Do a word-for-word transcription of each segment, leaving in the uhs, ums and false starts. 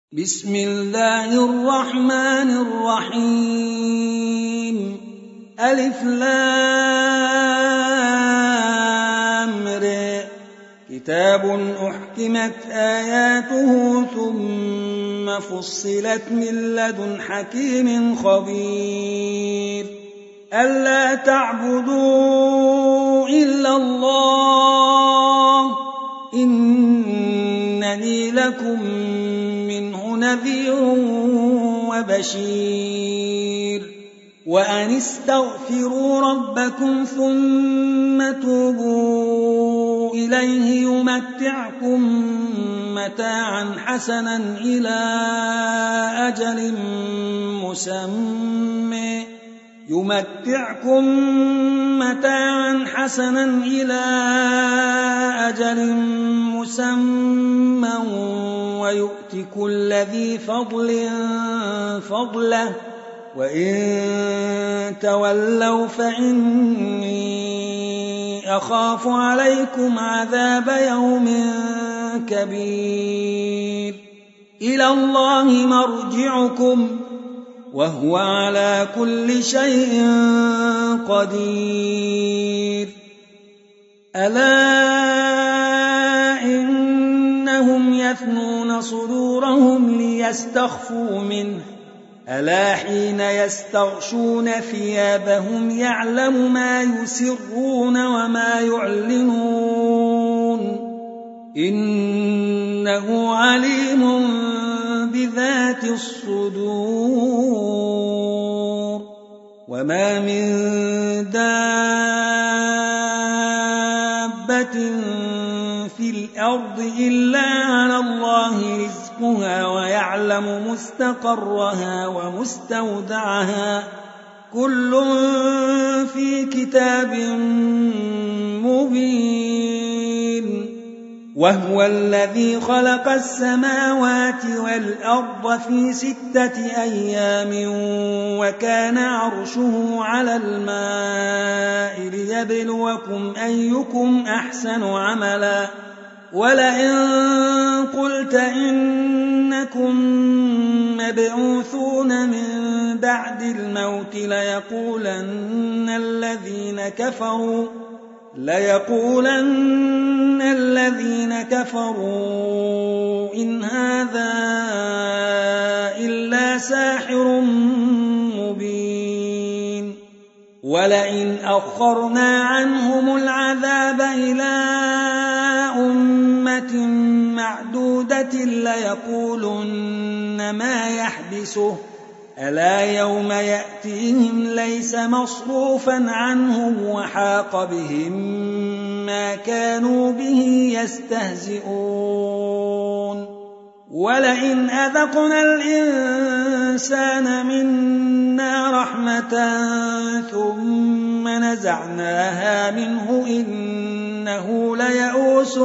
بسم الله الرحمن الرحيم ألف لام ر كتاب أحكمت آياته ثم فصلت من لدن حكيم خبير ألا تعبدوا إلا الله إنني لكم منه نذير وبشير وأن استغفروا ربكم ثم توبوا إليه يمتعكم متاعا حسنا إلى أجل مسمى يمتعكم متاعا حسنا إلى أجل مسمى ويؤتي كل ذي فضل فضله وإن تولوا فإني أخاف عليكم عذاب يوم كبير إلى الله مرجعكم وهو على كل شيء قدير ألا إنهم يثنون صدورهم ليستخفوا منه ألا حين يستغشون ثيابهم يعلم ما يسرون وما يعلنون إنه عليم بذات الصدور وما من دابة في الأرض إلا على الله رزقها ويعلم مستقرها ومستودعها كل في كتاب مبين وهو الذي خلق السماوات والأرض في ستة أيام وكان عرشه على الماء ليبلوكم أيكم أحسن عملا ولئن قلت إنكم مبعوثون من بعد الموت ليقولن الذين كفروا ليقولن الذين كفروا إن هذا إلا ساحر مبين ولئن أخرنا عنهم العذاب إلى أمة معدودة ليقولن ما يحبسه ألا يوم يأتيهم ليس مصروفا عنهم وحاق بهم ما كانوا به يستهزئون ولئن أذقنا الإنسان منا رحمة ثم نزعناها منه إنه ليئوس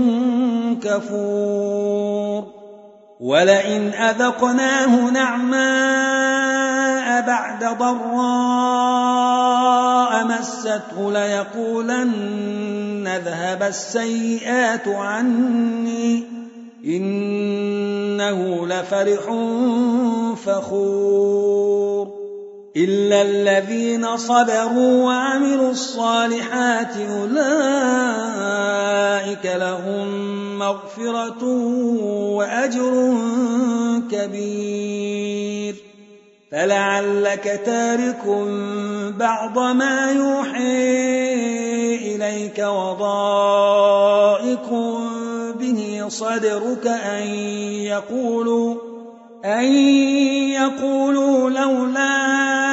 كفور ولئن أذقناه نعماء بعد ضراء مسته ليقولن ذهب السيئات عني إنه لفرح فخور إلا الذين صبروا وعملوا الصالحات أولئك لهم مغفرة وأجر كبير فلعلك تارك بعض ما يوحي إليك وضائق به صدرك أن يقولوا أن يقولوا لولا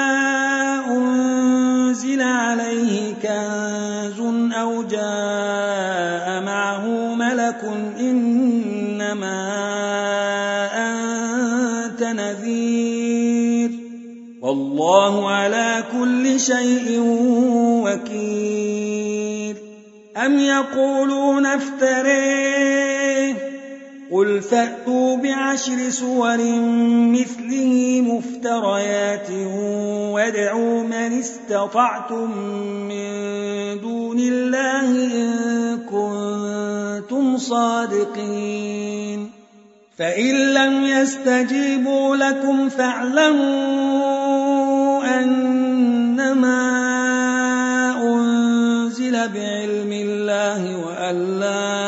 أنزل عليه كنز أو جاء معه ملك إنما أنت نذير والله على كل شيء وكيل أم يقولون افتريه قل فأتوا بعشر سور مثله مفتريات وادعوا من استطعتم من دون الله إن كنتم صادقين فإن لم يستجيبوا لكم فاعلموا أنما أنزل بعلم الله وأن لا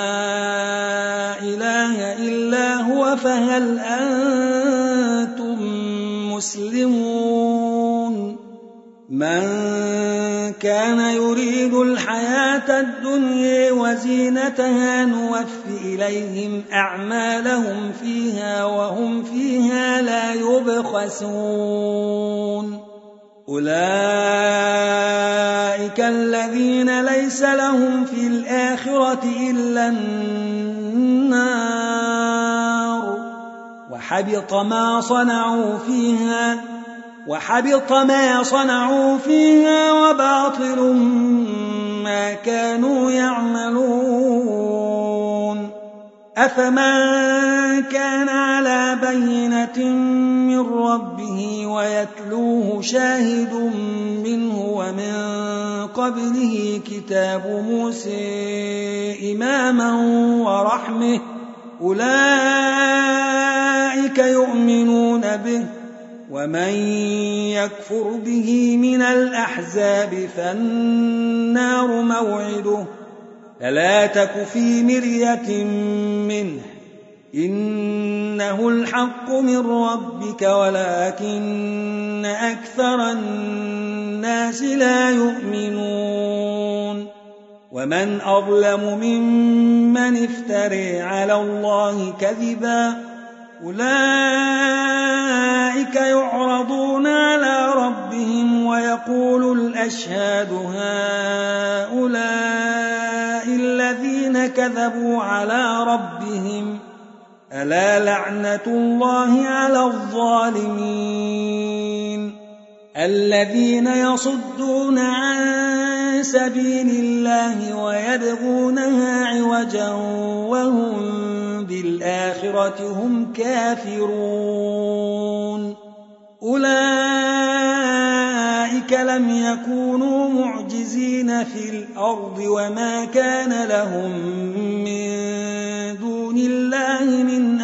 إله إلا هو فهل أنتم مسلمون من كان يريد الحياة الدنيا وزينتها نوفي إليهم أعمالهم فيها وهم فيها لا يبخسون أولئك الذين ليس لهم في الآخرة إلا النار وحبط ما صنعوا فيها وحبط ما صنعوا فيها وباطل ما كانوا يعملون أفمن كان على بينة من ربه ويتلوه شاهد منه ومن قبله كتاب موسى إماما ورحمة أولئك يؤمنون به ومن يكفر به من الأحزاب فالنار موعده فلا تك في مرية منه إنه الحق من ربك ولكن أكثر الناس لا يؤمنون ومن أظلم ممن افترى على الله كذبا أولئك يعرضون على ربهم ويقول الأشهاد هؤلاء الذين كذبوا على ربهم ألا لعنة الله على الظالمين الذين يصدون عن سبيل الله ويبغونها عوجا وهم بالآخرة هم كافرون أولئك لم يكونوا معجزين في الأرض وما كان لهم من دون الله من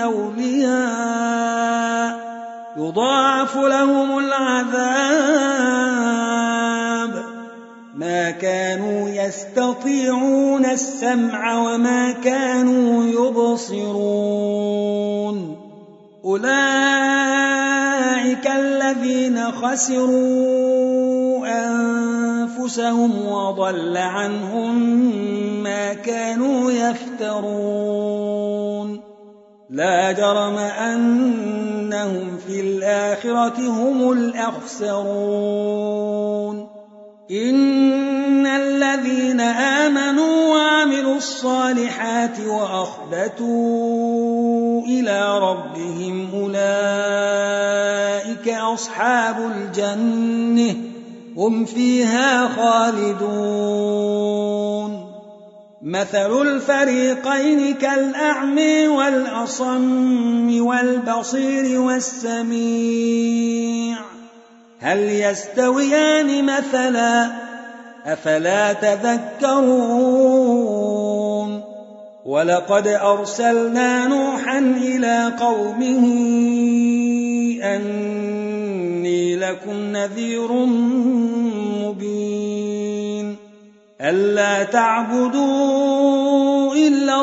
أولياء يضاعف لهم العذاب ما كانوا يستطيعون السمع وما كانوا يبصرون أولئك الذين خسروا أنفسهم وضل عنهم ما كانوا يفترون لا جرم أنهم في الآخرة هم الأخسرون إن الذين آمنوا وعملوا الصالحات وأخبتوا إلى ربهم أولئك أصحاب الجنة هم فيها خالدون مثل الفريقين كالأعمى والأصم والبصير والسميع هل يستويان مثلا أفلا تذكرون ولقد أرسلنا نوحا إلى قومه أني لكم نذير مبين ألا تعبدوا إلا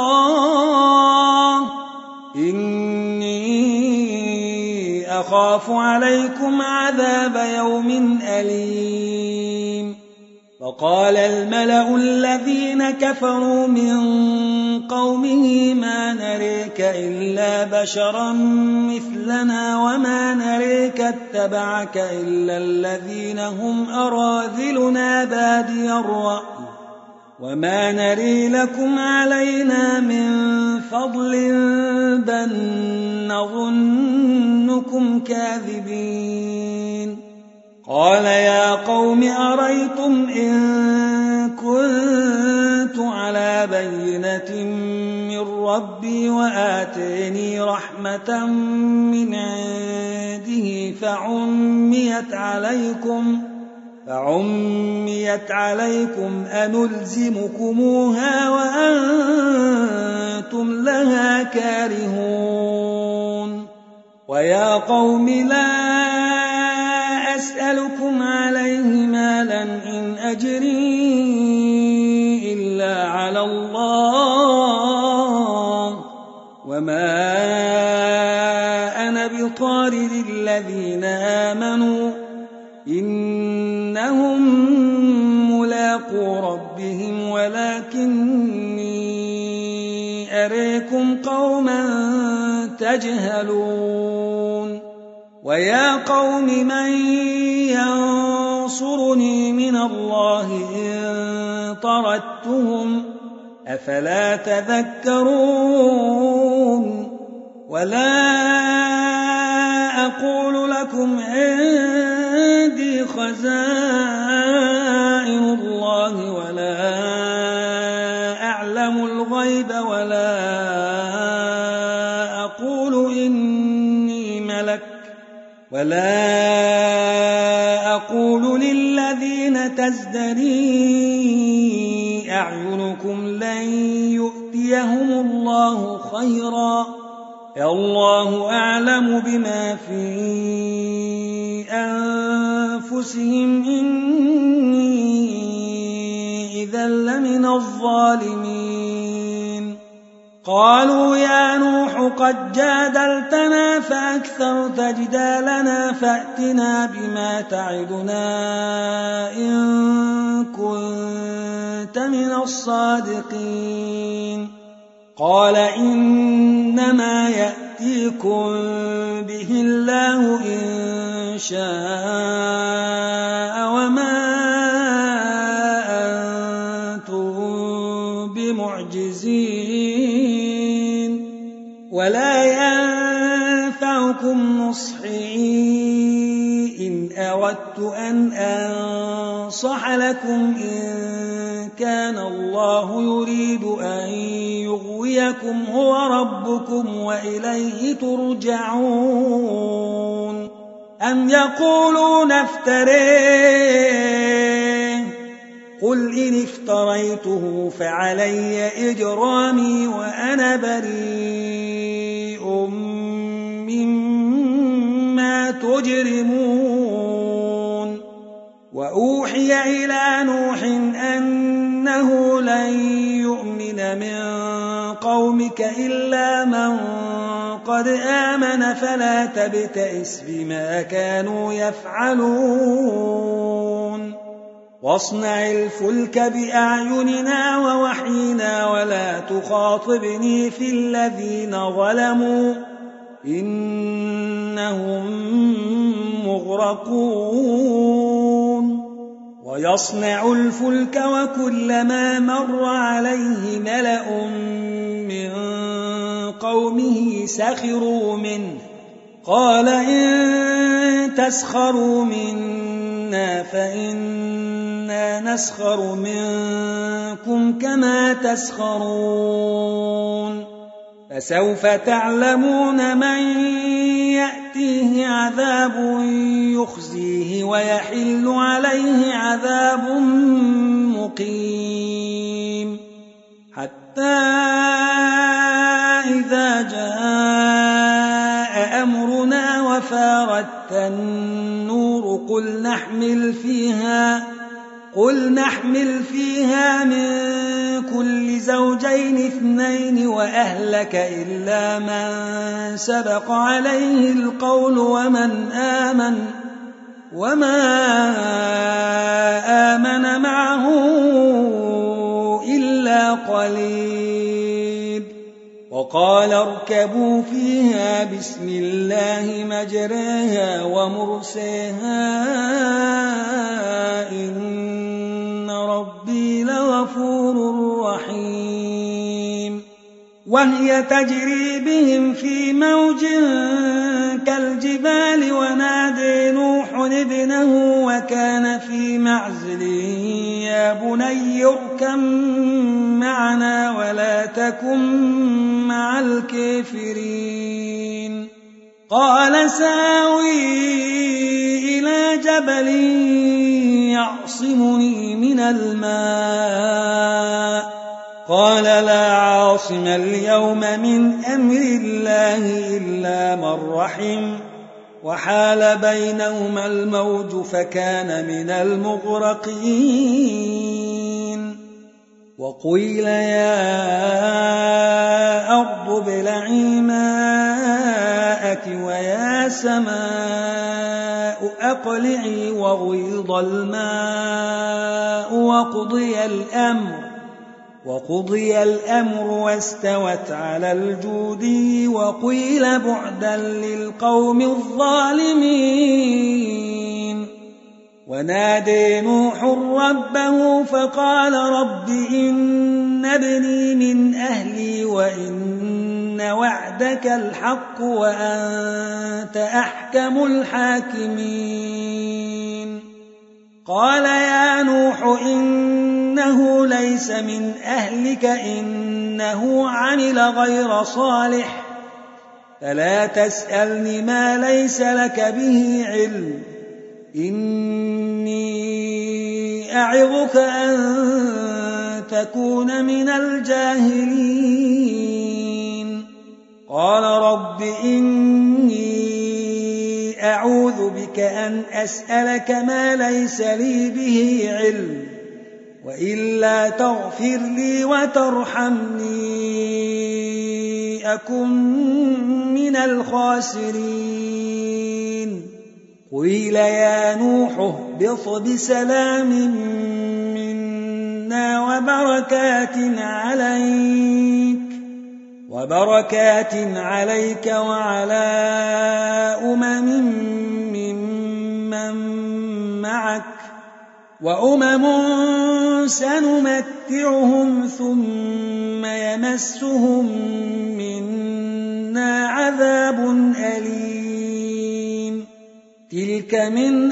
الله إني أخاف عليكم عذاب يوم أليم وقال الملأ الذين كفروا من قومه ما نريك إلا بشرا مثلنا وما نريك اتبعك إلا الذين هم أراذلنا بادي الرأي وما نري لكم علينا من فضل بل نظنكم كاذبين قال يا قوم أريتم إن كنت على بينة من ربي وآتيني رحمة من عنده فعميت عليكم فعميت عليكم أنلزمكموها وأنتم لها كارهون ويا قوم لا أسألكم عليه مالا إن أجري إلا على الله وما أنا بطارد الذين آمنوا إنهم ملاقو ربهم ولكني أريكم قوما تجهلون ويا قوم من ينصرني من الله إن طردتهم أفلا تذكرون ولا أقول لكم عندي خزائن الله ولا أعلم الغيب ولا أقول إني ملك ولا أقول للذين تزدري أعينكم لن يؤتيهم الله خيرا الله أعلم بما في أنفسهم إني إذا لمن الظالمين قالوا يا نوح قد جادلتنا فأكثرت جدالنا فأتنا بما تعدنا إن كنت من الصادقين قال إنما يأتيكم به الله إن شاء وما أنتم بمعجزين ولا ينفعكم نصحي إن أردت أن أنصح لكم إن كان الله يريد أن يغويكم هو ربكم وإليه ترجعون أم يقولون افتريه قل إن افتريته فعلي إجرامي وأنا بريء مما تجرمون وأوحي إلى نوح أنه لن يؤمن من قومك إلا من قد آمن فلا تبتئس بما كانوا يفعلون واصنع الفلك بأعيننا ووحينا ولا تخاطبني في الذين ظلموا إنهم مغرقون ويصنع الفلك وكلما مر عليه ملأ من قومه سخروا منه قال إن تسخروا منا فإنا نسخر منكم كما تسخرون فسوف تعلمون من يأتيه عذاب يخزيه ويحل عليه عذاب مقيم حتى إذا جاء أمرنا وفارت النور قل نحمل فيها قل نحمل فيها من كل زوجين اثنين وأهلك إلا من سبق عليه القول ومن آمن وما آمن معه إلا قليل وقال اركبوا فيها بسم الله مجريها ومرسيها إن ربي لغفور رحيم وهي تجري بهم في موج كالجبال ونادي نوح ابنه وكان في معزل يا بني اركب معنا ولا تكن مع الكافرين قال ساوي إلى جبل جبل يعصمني من الماء قال لا عاصم اليوم من أمر الله إلا من رحم وحال بينهما الموج فكان من المغرقين وقيل يا أرض ابلعي ماءك ويا سماء أقلعي وغيض الماء وقضي الأمر وقضي الأمر واستوت على الجودي وقيل بعدا للقوم الظالمين ونادى نوح ربه فقال رب إن ابني من أهلي وإن وعدك الحق وأنت أحكم الحاكمين قال يا نوح إنه ليس من أهلك إنه عمل غير صالح فلا تسألني ما ليس لك به علم إني أعظك أن تكون من الجاهلين قال رب إني أعوذ بك أن أسألك ما ليس لي به علم وإلا تغفر لي وترحمني أكن من الخاسرين قيل يا نوح اهبط بسلام منا وبركات عليك وبركات عليك وعلى أمم ممن معك وأمم سنمتعهم ثم يمسهم منا عذاب أليم تلك من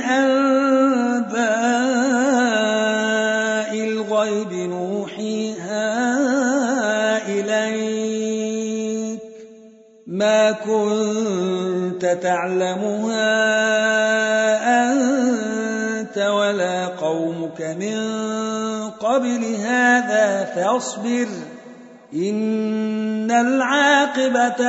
أنباء الغيب نوحيها إليك ما كنت تعلمها أنت ولا قومك من قبل هذا فاصبر إن العاقبة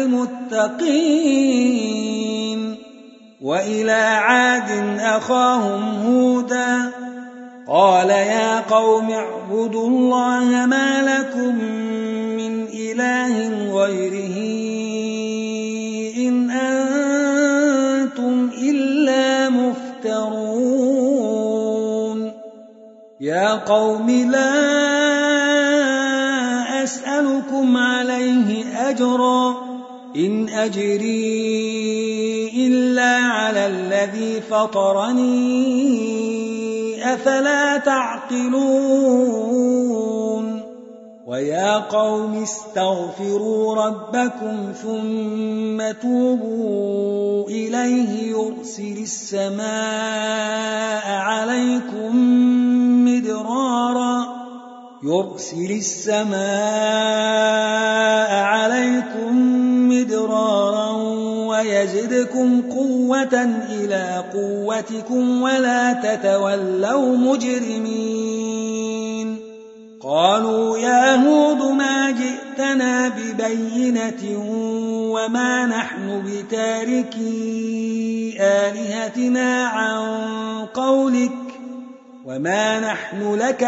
للمتقين وإلى عاد أخاهم هودا قال يا قوم اعبدوا الله ما لكم من إله غيره إن أنتم إلا مفترون يا قوم لا أسألكم عليه أجرا إن أجري إلا على الذي فطرني أفلا تعقلون ويا قوم استغفروا ربكم ثم توبوا إليه يرسل السماء عليكم مدرارا يرسل السماء عليكم مدرارا ويزدكم قوة إلى قوتكم ولا تتولوا مجرمين قالوا يا هود ما جئتنا ببينة وما نحن بتاركي آلهتنا عن قولك وما نحن لك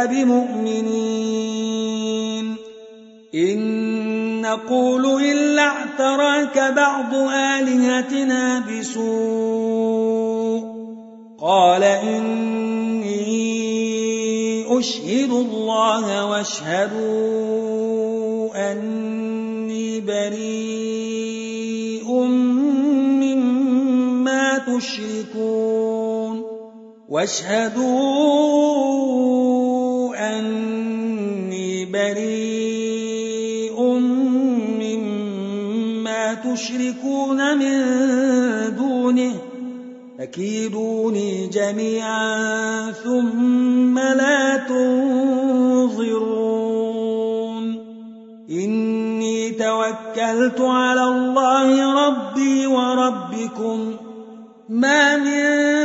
بمؤمنين إن نقول إلا اعتراك بعض آلهتنا بسوء قال إني أشهد الله واشهدوا أني بريء مما تشركون واشهدوا أني بريء مما تشركون من دونه فكيدوني جميعا ثم لا تنظرون إني توكلت على الله ربي وربكم ما من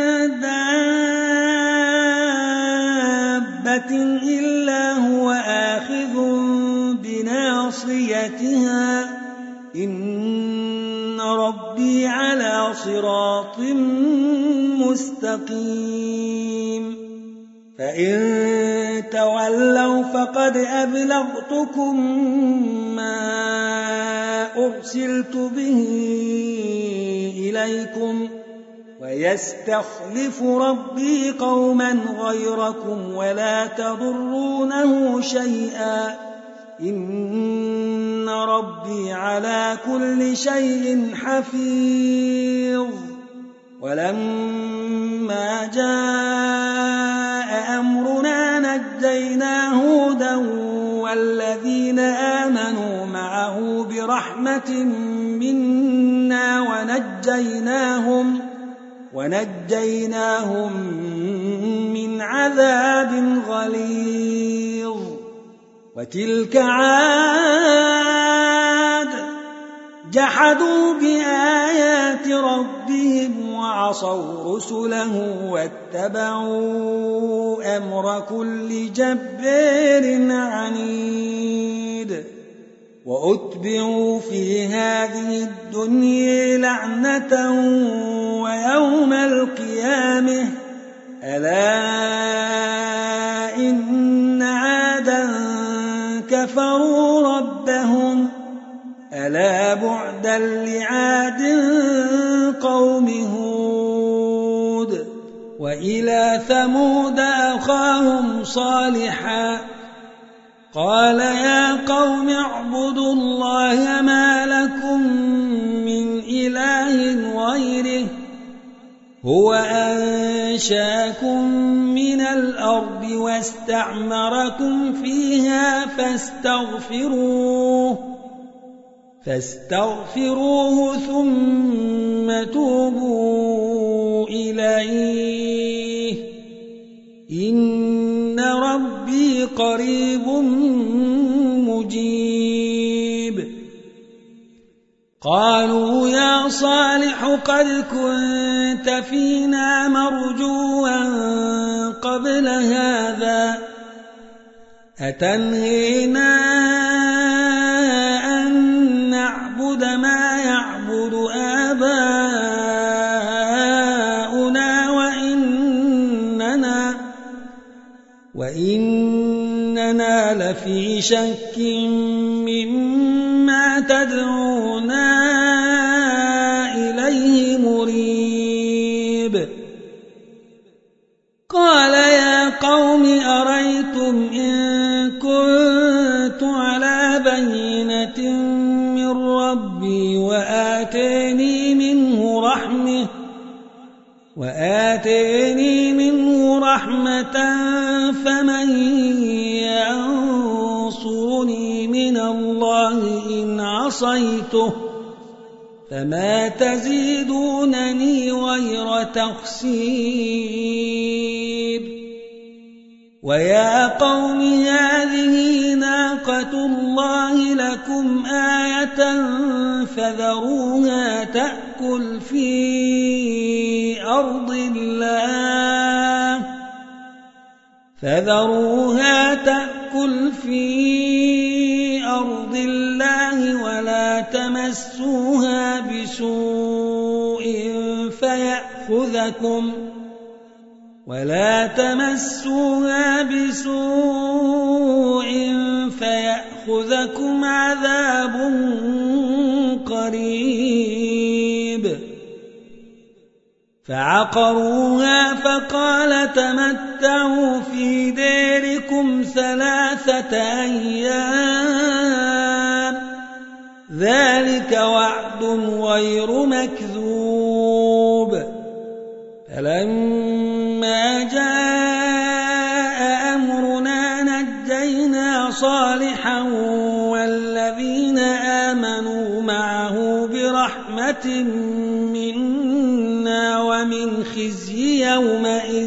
دابة إلا هو آخذ بناصيتها إن ربي على صراط مستقيم فإن تولوا فقد أبلغتكم ما أرسلت به إليكم ويستخلف ربي قوما غيركم ولا تضرونه شيئا إن ربي على كل شيء حفيظ ولما جاء أمرنا نجينا هودا والذين آمنوا معه برحمة منا ونجيناهم ونجيناهم من عذاب غليظ وتلك عاد جحدوا بآيات ربهم وعصوا رسله واتبعوا أمر كل جبار عنيد وأتبعوا في هذه الدنيا لعنة ويوم القيامة ألا إن عادا كفروا ربهم ألا بعدا لعاد قوم هود وإلى ثمود أخاهم صالحا قال يا قوم اعبدوا الله ما لكم من إله غيره هو أنشاكم من الأرض واستعمركم فيها فاستغفروه فاستغفروه ثم توبوا إليه إن ربي قريب مجيب قالوا يا صالح قد كنت فينا مرجوا قبل هذا أتنهينا أن نعبد ما يعبد آباؤنا وإننا وإننا لفي شك مما تدعونا إليه مريب قال يا قوم أريتم إن كنت على بينة من ربي وآتيني منه رحمة وآتيني منه رحمة فمن ينصرني من الله إن عصيته فما تزيدونني غير تخسير ويا قوم هذه ناقة الله لكم آية فذروها تأكل في أرض الله فذروها تأكل في أرض الله ولا تمسوها بسوء فيأخذكم ولا تمسوها بسوء فيأخذكم عذاب قريب فعقروها فقال تمتعوا في ديركم ثلاثة أيام ذلك وعد غير مكذوب فلما جاء أمرنا نجينا صالحا والذين آمنوا معه برحمة منا ومن خزي يومئذ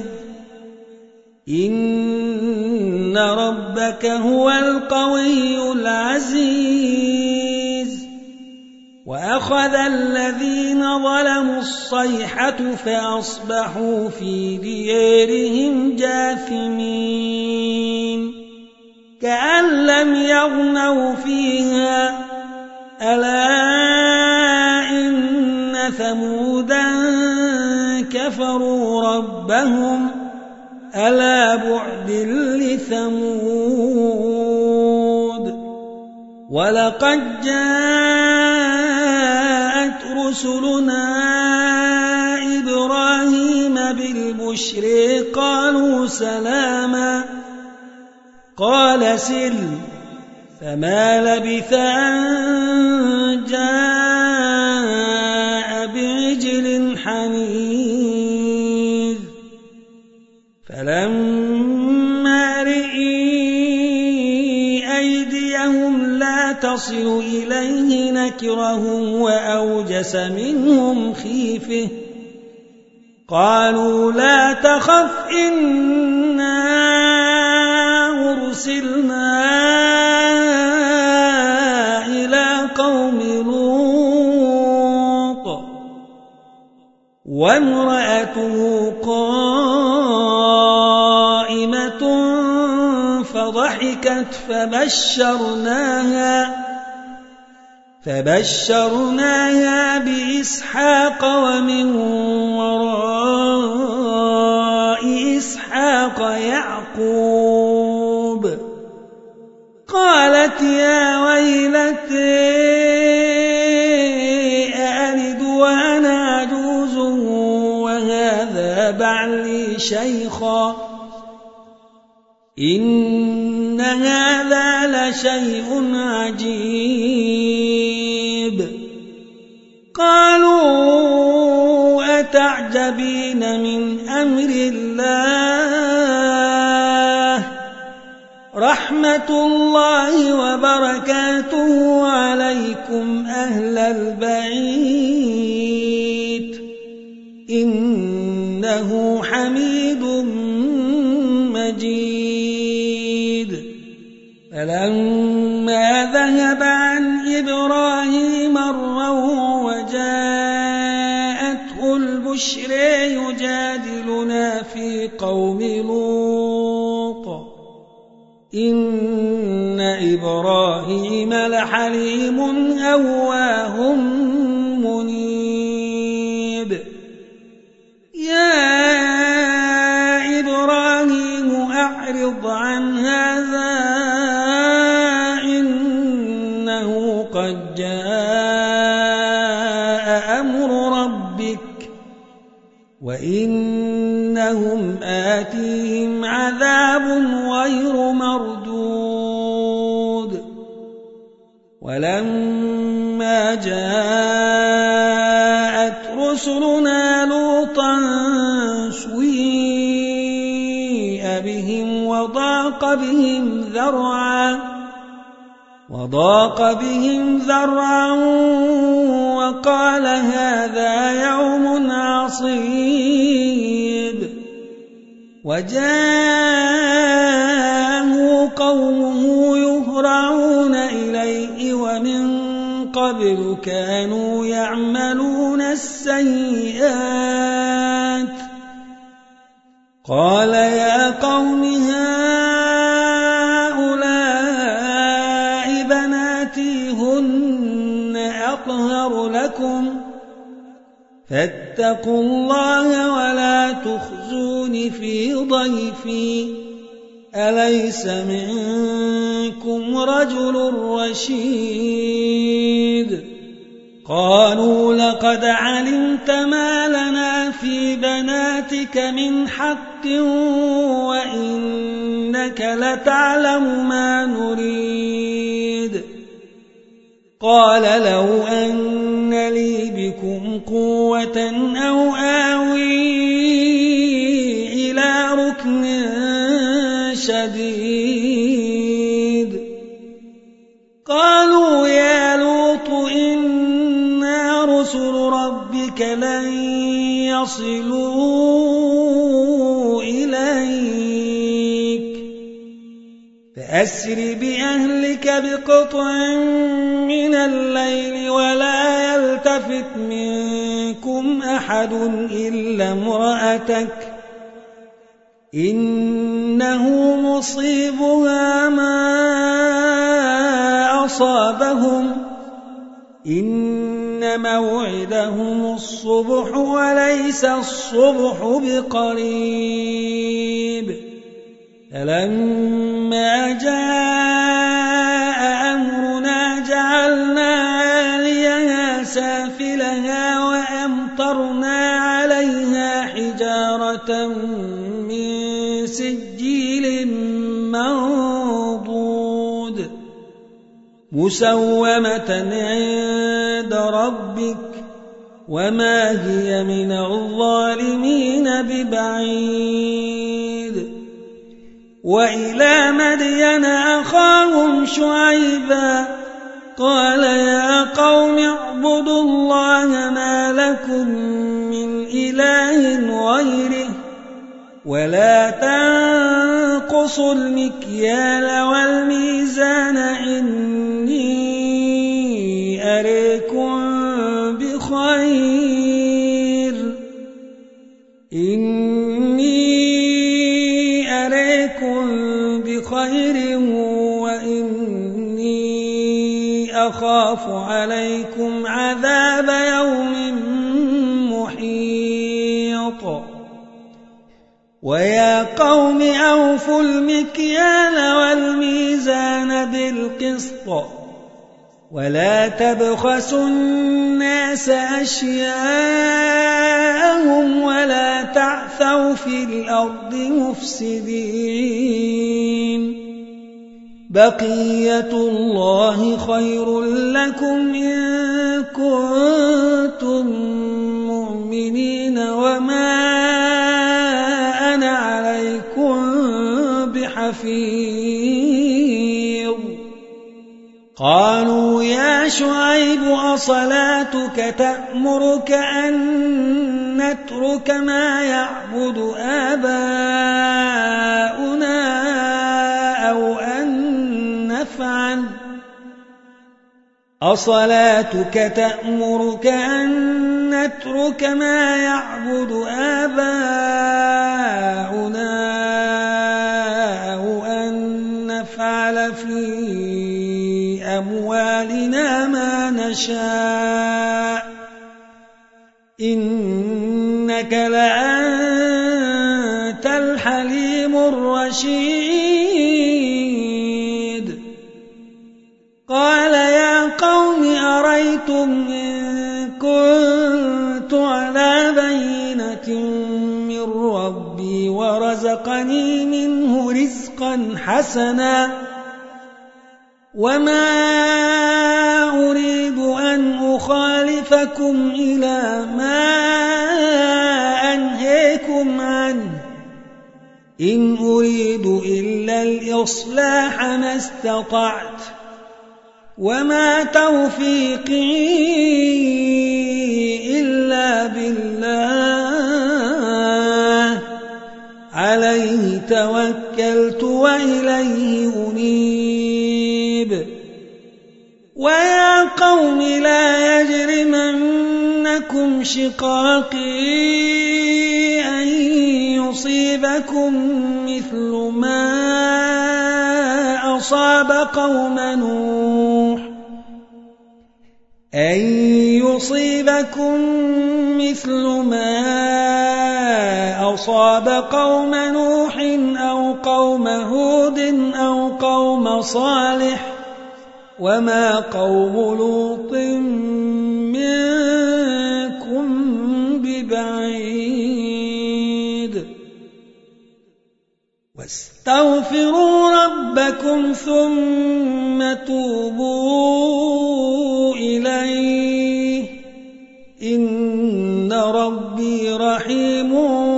إن ربك هو القوي العزيز فأخذ الذين ظلموا الصيحة فأصبحوا في ديارهم جاثمين كأن لم يغنوا فيها ألا إن ثمودا كفروا ربهم ألا بعد لثمود ولقد جاءت رسلنا إبراهيم بالبشر قالوا سلاما قال سلم فما لبث أن جاء بعجل حنيذ فلما رئي أيديهم لا تصل إليه نكرهم وأوجس منهم خيفة قالوا لا تخف إنا أرسلنا إلى قوم لوط وامرأته قائمة فضحكت فبشرناها فبشرناها بإسحاق ومن وراء إسحاق يعقوب قالت يا ويلتي أألد وأنا عجوز وهذا بعلي شيخا إن هذا لشيء عجيب قالوا أتعجبين من أمر الله رحمة الله وبركاته عليكم أهل البيت إنه حميد مجيد فلما ذهب عن إبراهيم الروع وجاءته البشر يجادلنا في قوم لوط إن إبراهيم لحليم أواه منيب يا إبراهيم أعرض عن هذا إنه قد جاء أمر ربك وإنهم آتيهم عذاب غير مردود ولما جاءت رسلنا لوطا سويء بهم وضاق بهم ذرعا وضاق بهم ذرعا وقال هذا يوم عصيب وجاءه قومه يهرعون إليه ومن قبل كانوا يعملون السيئات قال يا قوم هؤلاء بناتي هن أطهر لكم فاتقوا الله ولا تخزون في ضيفي أليس منكم رجل رشيد قالوا لقد علمت ما لنا في بناتك من حق وإنك لتعلم ما نريد قال لو أن لي بكم قوة أو آوي إلى ركن شديد قالوا يا لوط إنا رسل ربك لن يصلوا إليك فأسر بأهلك بقطع من الليل ولا يلبثوا يلتفت منكم أحد إلا امرأتك إنه مصيبها ما أصابهم إن موعدهم الصبح وليس الصبح بقريب فلما جاء أمرنا جعلنا عاليها سافلها وأمطرنا عليها حجارة من سجيل منضود مسومة عند ربك وما هي من الظالمين ببعيد وإلى مدين أخاهم شعيبا قال يا قوم اعبدوا الله ما لكم من إله غيره ولا تنقصوا المكيال والميزان إني أريكم بخير إني أريكم بخير وإني أخاف عليكم عذاب يوم محيط ويا قوم أوفوا المكيال والميزان بالقسط ولا تبخسوا الناس أشياءهم ولا تعثوا في الأرض مفسدين بقية الله خير لكم إن كنتم مؤمنين وما أنا عليكم بحفيظ قالوا يا شعيب أصلاتك تأمرك أن نترك ما يعبد آباؤنا أو أن نفعل أصلاتك تأمرك أن نترك ما يعبد آباؤنا أو أن نفعل في أموالنا ما نشاء إنك لأنت الحليم الرشيد قال يا قوم أريتم إن كنت على بينة من ربي ورزقني منه رزقا حسنا وما أريد أن أخالفكم إلى ما أنهيكم عنه إن أريد إلا الإصلاح ما استطعت وما توفيقي إلا بالله عليه توكلت وإليه أنيب ويا قوم لا يجرمنكم شقاقي أن يصيبكم مثل ما أصاب قوم نوح أن يصيبكم مثل ما أصاب قوم نوح أو قوم هود أو قوم صالح وما قوم لوط منكم ببعيد واستغفروا ربكم ثم توبوا إليه إن ربي رحيم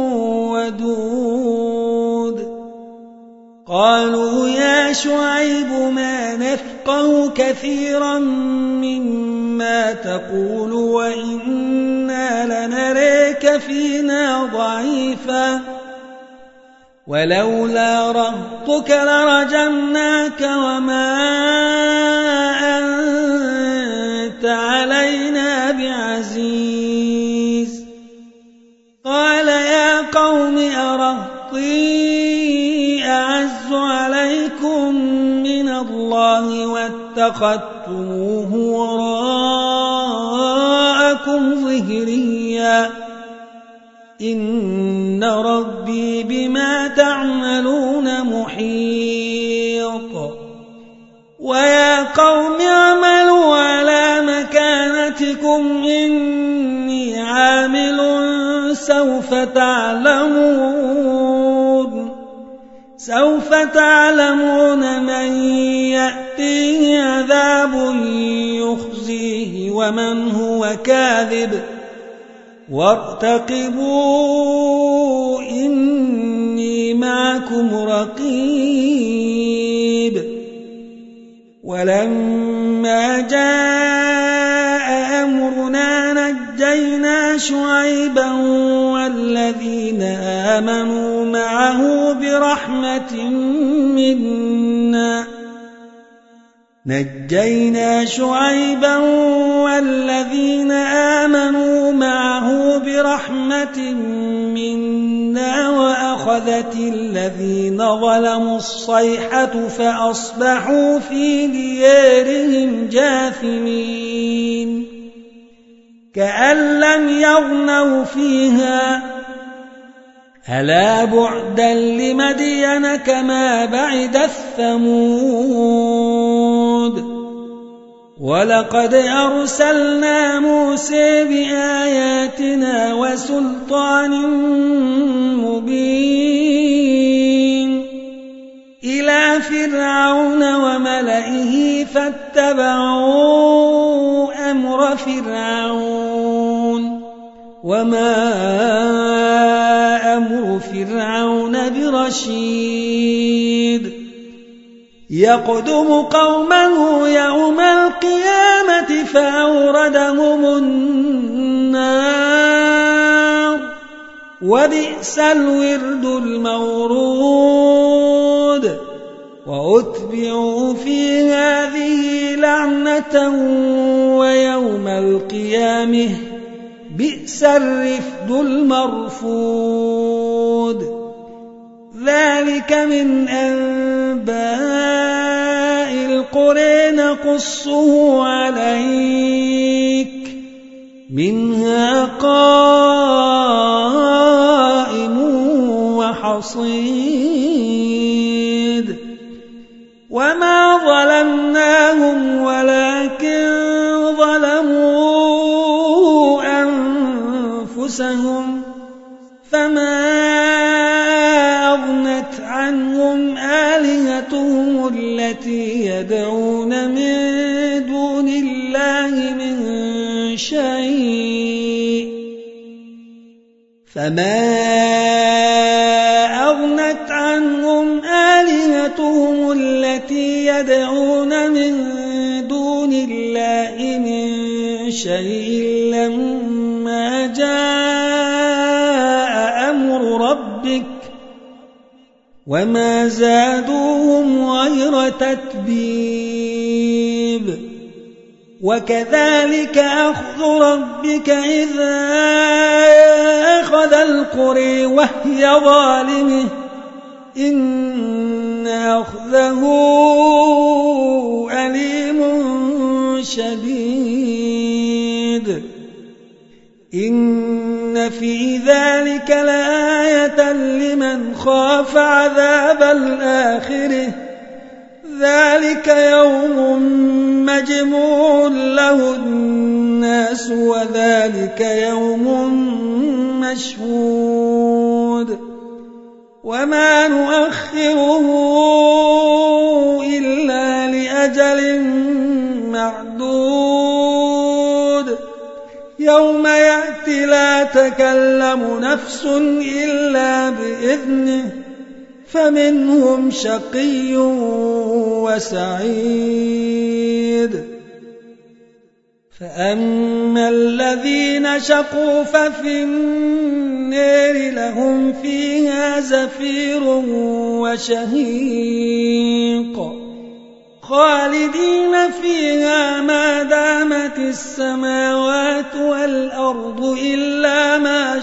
ودود قالوا يا شعيب ما نفقه كثيرا مما تقول وإنا لنريك فينا ضعيفا ولولا رهطك لرجمناك وما أنت علينا اتخذتموه وراءكم ظهريا إن ربي بما تعملون محيط ويا قوم اعملوا على مكانتكم إني عامل سوف تعلمون سوف تعلمون من يأتيه عذاب يخزيه ومن هو كاذب وارتقبوا إني معكم رقيب ولما جاء أمرنا نجينا شعيبا والذين آمنوا معه برحمة منا نجينا شعيبا والذين آمنوا معه برحمة منا وأخذت الذين ظلموا الصيحة فأصبحوا في ديارهم جاثمين كأن لم يغنوا فيها ألا بعدا لمدين كما بعد الثمود ولقد أرسلنا موسى بآياتنا وسلطان مبين إلى فرعون وملئه فاتبعوا أمر فرعون وما أمر فرعون برشيد يقدم قومه يوم القيامة فأوردهم النار وبئس الورد المورود وأتبعوا في هذه لعنة ويوم القيامة بئس الرفد المرفود ذلك من أنباء القرى نقصه عليك منها قائم وحصيد وما ظلمناهم ولكن ظلموا أنفسهم فما أغنت عنهم آلهتهم التي يدعون من دون الله من شيء فما أغنت عنهم آلهتهم التي يدعون من دون الله من شيء لما جاء أمر ربك وما زادوهم غير تتبيب وكذلك أخذ ربك إذا أخذ القرى وهي ظالمة إن أخذه أليم شديد إن في ذلك لآية لمن خاف عذاب الآخرة ذلك يوم مجموع له الناس وذلك يوم مشهود وما نؤخره إلا لأجل معدود يوم يأتي لا تكلم نفس إلا بإذنه فمنهم شقي وسعيد فأما الذين شقوا ففي النار لهم فيها زفير وشهيق خالدين فيها ما دامت السماوات والأرض إلا ما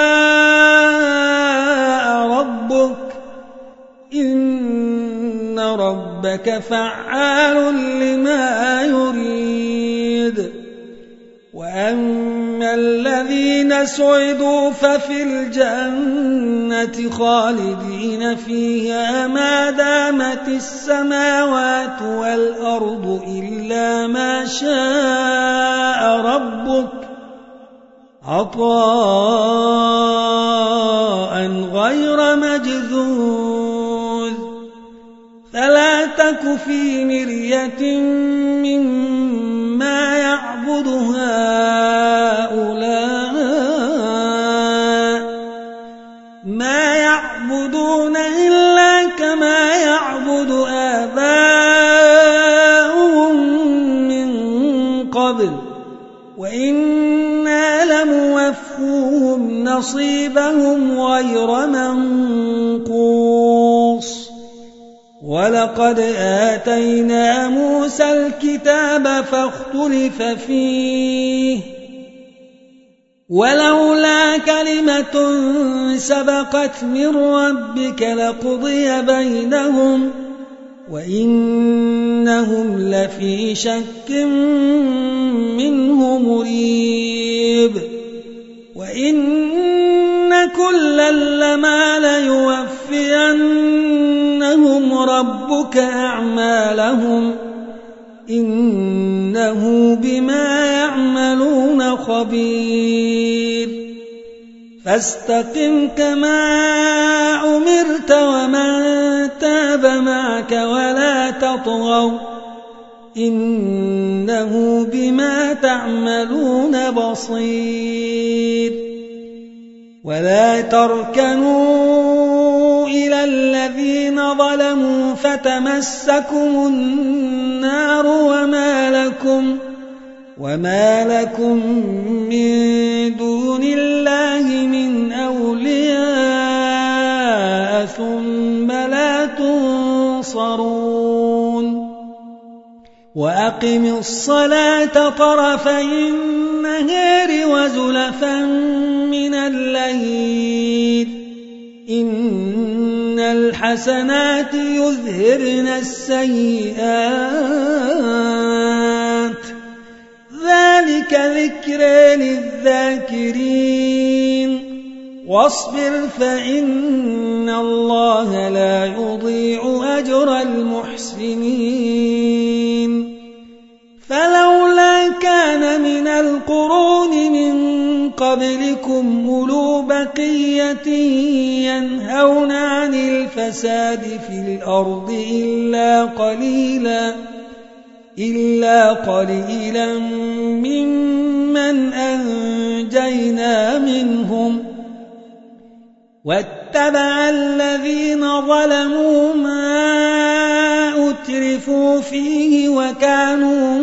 شاء ربك إن ربك فعال لما سعدوا ففي الجنة خالدين فيها ما دامت السماوات والأرض إلا ما شاء ربك عطاء غير مجذوذ فلا تك في مرية مما يعبد هؤلاء ما يعبدون إلا كما يعبد آباؤهم من قبل وإنا لموفوهم نصيبهم غير منقوص ولقد آتينا موسى الكتاب فاختلف فيه ولولا كلمة سبقت من ربك لقضي بينهم وإنهم لفي شك منه مريب وإن كلا لما ليوفينهم ربك أعمالهم إنه بما يعملون خبير فاستقم كما أمرت ومن تاب معك ولا تطغوا إنه بما تعملون بصير ولا تركنوا إلى الذين ظلموا فتمسكم النار وما لكم وما لكم من دون الله من أولياء ثم لا تنصرون وأقم الصلاة طرفي النهار وزلفا من الليل إن الحسنات يذهبن السيئات ذلك ذكر للذاكرين واصبر فإن الله لا يضيع أجر المحسنين فلولا كان من القرون من قبلكم أولو بقية ينهون عن الفساد في الأرض إلا قليلا إلا قليلا ممن أنجينا منهم واتبع الذين ظلموا ما أترفوا فيه وكانوا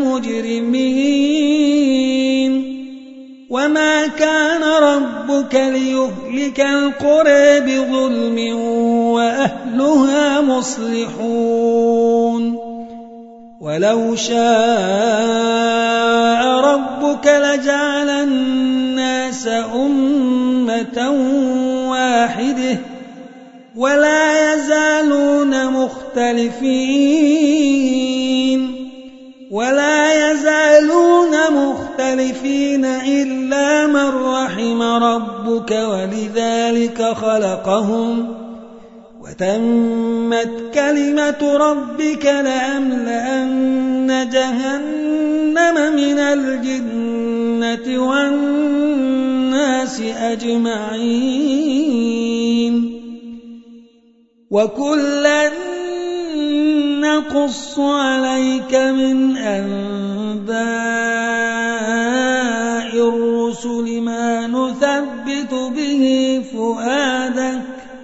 مجرمين وما كان ربك ليهلك القرى بظلم وأهلها مصلحون ولو شاء ربك لجعل الناس أمة واحدة ولا يزالون مختلفين ولا يزالون مختلفين إلا من رحم ربك ولذلك خلقهم وتمت كلمة ربك لأملأن جهنم من الجنة والناس أجمعين وكلا نقص عليك من أنباء الرسل ما نثبت به فؤادك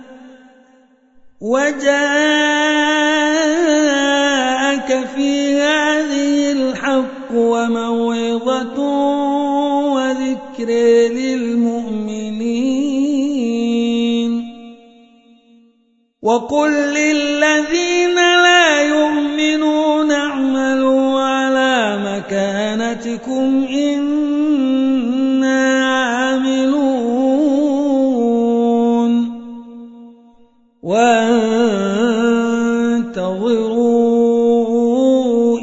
وجاءك في هذه الحق وموعظة وذكر للمؤمنين وقل للذين لا يؤمنون اعملوا على مكانتكم إنا عاملون وانتظروا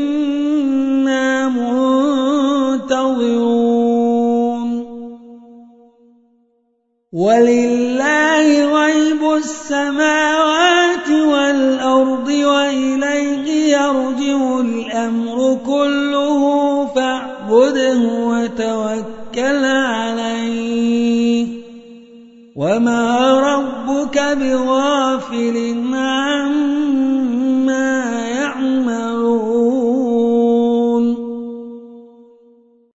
إنا منتظرون ولله غيب السماوات والأرض وإليه يرجع الأمر كله فاعبده وتوكل عليه وما ربك بغافل عما